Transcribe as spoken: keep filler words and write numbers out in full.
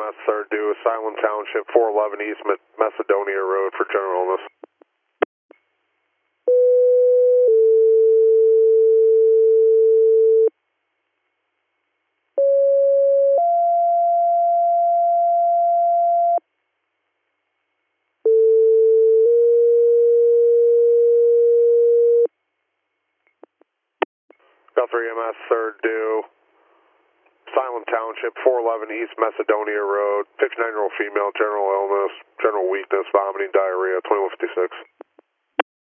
S, third due, Asylum Township, four eleven East Macedonia Road for general illness. Guthrie M S, third due, Asylum Township, four eleven East Macedonia Road, fifty-nine-year-old female, general illness, general weakness, vomiting, diarrhea, twenty-one fifty-six.